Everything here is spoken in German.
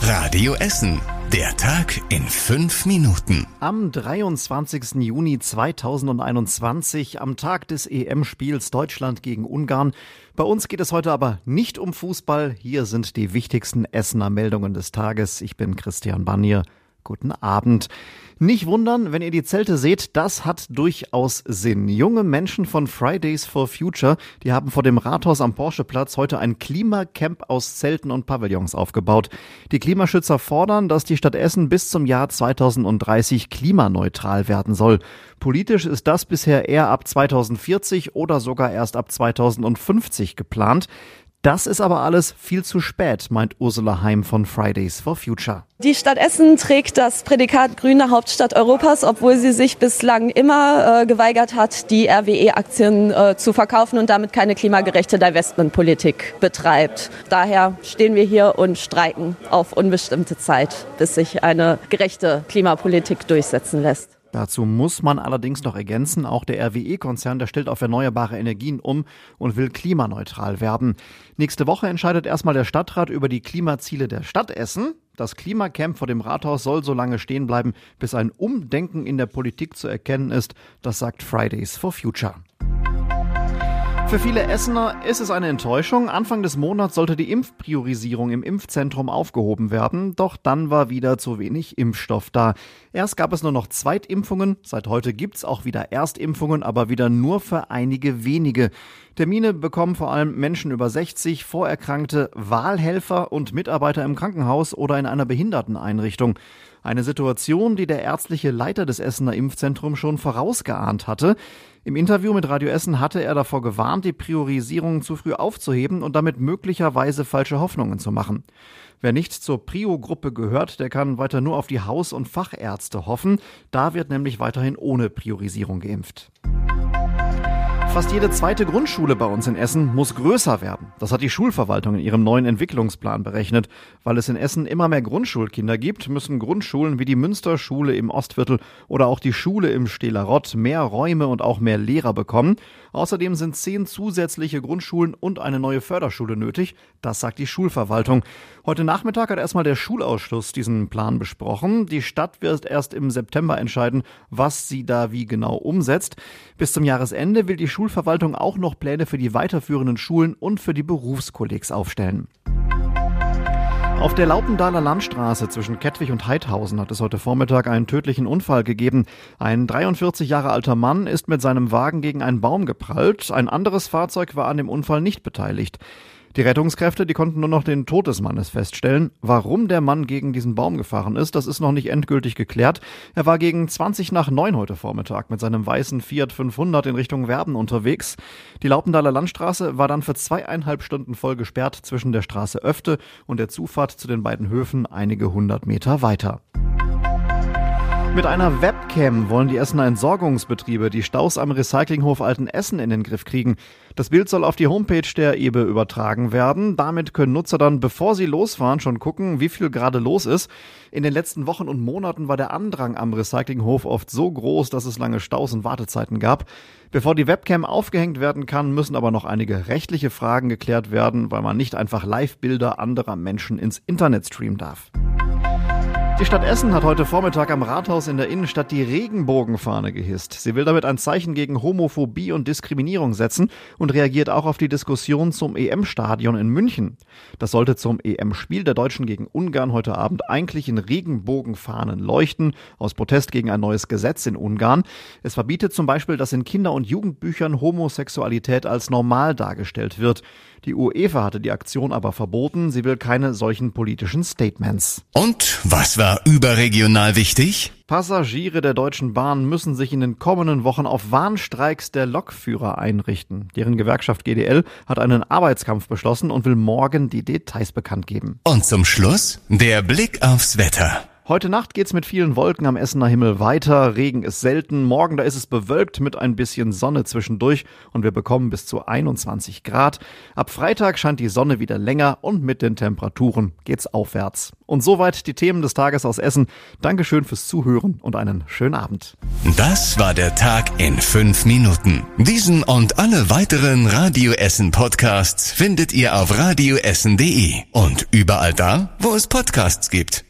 Radio Essen. Der Tag in 5 Minuten. Am 23. Juni 2021, am Tag des EM-Spiels Deutschland gegen Ungarn. Bei uns geht es heute aber nicht um Fußball. Hier sind die wichtigsten Essener Meldungen des Tages. Ich bin Christian Bannier. Guten Abend. Nicht wundern, wenn ihr die Zelte seht, das hat durchaus Sinn. Junge Menschen von Fridays for Future, die haben vor dem Rathaus am Porscheplatz heute ein Klimacamp aus Zelten und Pavillons aufgebaut. Die Klimaschützer fordern, dass die Stadt Essen bis zum Jahr 2030 klimaneutral werden soll. Politisch ist das bisher eher ab 2040 oder sogar erst ab 2050 geplant. Das ist aber alles viel zu spät, meint Ursula Heim von Fridays for Future. Die Stadt Essen trägt das Prädikat grüne Hauptstadt Europas, obwohl sie sich bislang immer geweigert hat, die RWE-Aktien zu verkaufen und damit keine klimagerechte Divestmentpolitik betreibt. Daher stehen wir hier und streiken auf unbestimmte Zeit, bis sich eine gerechte Klimapolitik durchsetzen lässt. Dazu muss man allerdings noch ergänzen, auch der RWE-Konzern, der stellt auf erneuerbare Energien um und will klimaneutral werden. Nächste Woche entscheidet erstmal der Stadtrat über die Klimaziele der Stadt Essen. Das Klimacamp vor dem Rathaus soll so lange stehen bleiben, bis ein Umdenken in der Politik zu erkennen ist. Das sagt Fridays for Future. Für viele Essener ist es eine Enttäuschung. Anfang des Monats sollte die Impfpriorisierung im Impfzentrum aufgehoben werden, doch dann war wieder zu wenig Impfstoff da. Erst gab es nur noch Zweitimpfungen, seit heute gibt's auch wieder Erstimpfungen, aber wieder nur für einige wenige. Termine bekommen vor allem Menschen über 60, Vorerkrankte, Wahlhelfer und Mitarbeiter im Krankenhaus oder in einer Behinderteneinrichtung. Eine Situation, die der ärztliche Leiter des Essener Impfzentrums schon vorausgeahnt hatte. Im Interview mit Radio Essen hatte er davor gewarnt, die Priorisierung zu früh aufzuheben und damit möglicherweise falsche Hoffnungen zu machen. Wer nicht zur Prio-Gruppe gehört, der kann weiter nur auf die Haus- und Fachärzte hoffen. Da wird nämlich weiterhin ohne Priorisierung geimpft. Fast jede zweite Grundschule bei uns in Essen muss größer werden. Das hat die Schulverwaltung in ihrem neuen Entwicklungsplan berechnet. Weil es in Essen immer mehr Grundschulkinder gibt, müssen Grundschulen wie die Münsterschule im Ostviertel oder auch die Schule im Stehlerott mehr Räume und auch mehr Lehrer bekommen. Außerdem sind 10 zusätzliche Grundschulen und eine neue Förderschule nötig. Das sagt die Schulverwaltung. Heute Nachmittag hat erstmal der Schulausschuss diesen Plan besprochen. Die Stadt wird erst im September entscheiden, was sie da wie genau umsetzt. Bis zum Jahresende will die Schulverwaltung auch noch Pläne für die weiterführenden Schulen und für die Berufskollegs aufstellen. Auf der Laupendaler Landstraße zwischen Kettwig und Heidhausen hat es heute Vormittag einen tödlichen Unfall gegeben. Ein 43 Jahre alter Mann ist mit seinem Wagen gegen einen Baum geprallt. Ein anderes Fahrzeug war an dem Unfall nicht beteiligt. Die Rettungskräfte, die konnten nur noch den Tod des Mannes feststellen. Warum der Mann gegen diesen Baum gefahren ist, das ist noch nicht endgültig geklärt. Er war gegen 8:20 heute Vormittag mit seinem weißen Fiat 500 in Richtung Werben unterwegs. Die Laupendaler Landstraße war dann für 2,5 Stunden voll gesperrt zwischen der Straße Öfte und der Zufahrt zu den beiden Höfen einige 100 Meter weiter. Mit einer Webcam wollen die Essener Entsorgungsbetriebe die Staus am Recyclinghof Altenessen in den Griff kriegen. Das Bild soll auf die Homepage der EBE übertragen werden. Damit können Nutzer dann, bevor sie losfahren, schon gucken, wie viel gerade los ist. In den letzten Wochen und Monaten war der Andrang am Recyclinghof oft so groß, dass es lange Staus und Wartezeiten gab. Bevor die Webcam aufgehängt werden kann, müssen aber noch einige rechtliche Fragen geklärt werden, weil man nicht einfach Live-Bilder anderer Menschen ins Internet streamen darf. Die Stadt Essen hat heute Vormittag am Rathaus in der Innenstadt die Regenbogenfahne gehisst. Sie will damit ein Zeichen gegen Homophobie und Diskriminierung setzen und reagiert auch auf die Diskussion zum EM-Stadion in München. Das sollte zum EM-Spiel der Deutschen gegen Ungarn heute Abend eigentlich in Regenbogenfahnen leuchten, aus Protest gegen ein neues Gesetz in Ungarn. Es verbietet zum Beispiel, dass in Kinder- und Jugendbüchern Homosexualität als normal dargestellt wird. Die UEFA hatte die Aktion aber verboten. Sie will keine solchen politischen Statements. Und was war überregional wichtig? Passagiere der Deutschen Bahn müssen sich in den kommenden Wochen auf Warnstreiks der Lokführer einrichten. Deren Gewerkschaft GDL hat einen Arbeitskampf beschlossen und will morgen die Details bekannt geben. Und zum Schluss der Blick aufs Wetter. Heute Nacht geht's mit vielen Wolken am Essener Himmel weiter. Regen ist selten. Morgen, da ist es bewölkt mit ein bisschen Sonne zwischendurch und wir bekommen bis zu 21 Grad. Ab Freitag scheint die Sonne wieder länger und mit den Temperaturen geht's aufwärts. Und soweit die Themen des Tages aus Essen. Dankeschön fürs Zuhören und einen schönen Abend. Das war der Tag in 5 Minuten. Diesen und alle weiteren Radio Essen Podcasts findet ihr auf radioessen.de und überall da, wo es Podcasts gibt.